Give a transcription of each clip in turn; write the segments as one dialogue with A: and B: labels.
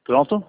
A: Pronto?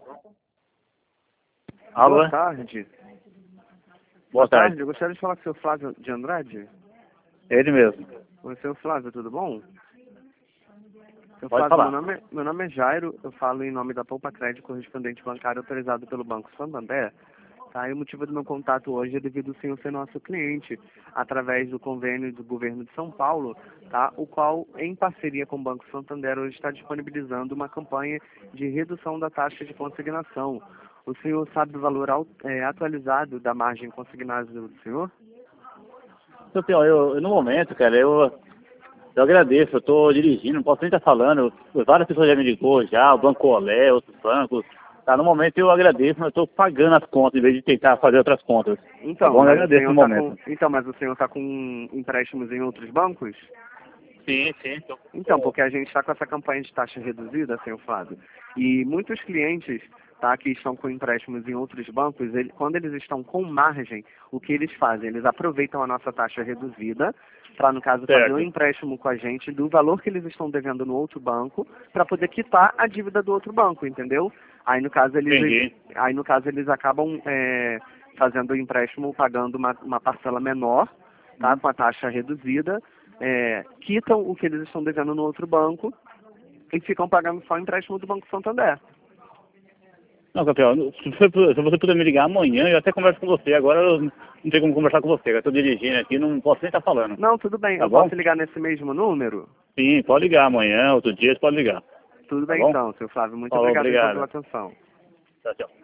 A: Alô?
B: Boa tarde.
A: Boa tarde.
B: Eu gostaria de falar com o seu Flávio de Andrade.
A: Ele mesmo.
B: Oi, seu Flávio, tudo bom? Seu
A: Pode
B: Flávio,
A: falar.
B: meu nome é Jairo, eu falo em nome da Poupa Crédito, correspondente bancário autorizado pelo Banco Santander. Tá? E o motivo do meu contato hoje é devido ao senhor ser nosso cliente, através do convênio do governo de São Paulo, tá? O qual, em parceria com o Banco Santander, hoje está disponibilizando uma campanha de redução da taxa de consignação. O senhor sabe o valor atualizado da margem consignada do senhor?
A: Seu Peão, eu no momento, cara, eu agradeço, eu tô dirigindo, não posso nem estar falando. Várias pessoas já me ligou já, o Banco Olé, outros bancos. Tá, no momento eu agradeço, mas eu tô pagando as contas em vez de tentar fazer outras contas.
B: Então,
A: Tá bom? Eu
B: mas o
A: agradeço
B: senhor
A: no
B: tá
A: momento.
B: mas o senhor está com empréstimos em outros bancos?
A: Sim.
B: Então, porque a gente está com essa campanha de taxa reduzida, senhor Flávio, e muitos clientes, tá, que estão com empréstimos em outros bancos, quando eles estão com margem, o que eles fazem? Eles aproveitam a nossa taxa reduzida para, no caso, fazer um
A: Certo.
B: empréstimo com a gente do valor que eles estão devendo no outro banco para poder quitar a dívida do outro banco, entendeu? Aí, no caso,
A: Entendi.
B: eles acabam fazendo o empréstimo pagando uma parcela menor, tá, com a taxa reduzida, quitam o que eles estão devendo no outro banco e ficam pagando só o empréstimo do Banco Santander.
A: Não, campeão, se você puder me ligar amanhã, eu até converso com você. Agora eu não tenho como conversar com você, eu tô dirigindo aqui, não posso nem estar falando.
B: Não, tudo bem.
A: Tá
B: Eu
A: bom?
B: posso ligar nesse mesmo número?
A: Sim, pode ligar amanhã, outro dia, você pode ligar.
B: Tudo
A: Tá
B: bem
A: bom?
B: então, seu Flávio. Muito
A: Falou,
B: obrigado então pela
A: obrigado.
B: atenção.
A: Tchau, tchau.